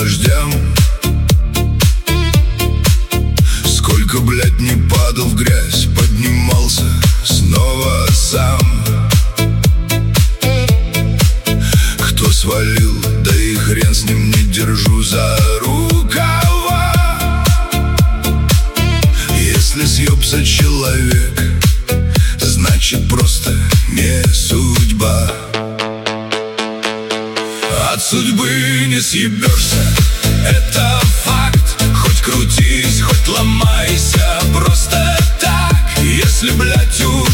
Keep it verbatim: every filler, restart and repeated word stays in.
дождем. Сколько, блядь, не падал в грязь, поднимался снова сам. Кто свалил, да и хрен с ним, не держу за рукава. Если съебся человек, значит просто не судьба. От судьбы не съебешься, это факт. Хоть крутись, хоть ломайся, просто так. Если, блядь, у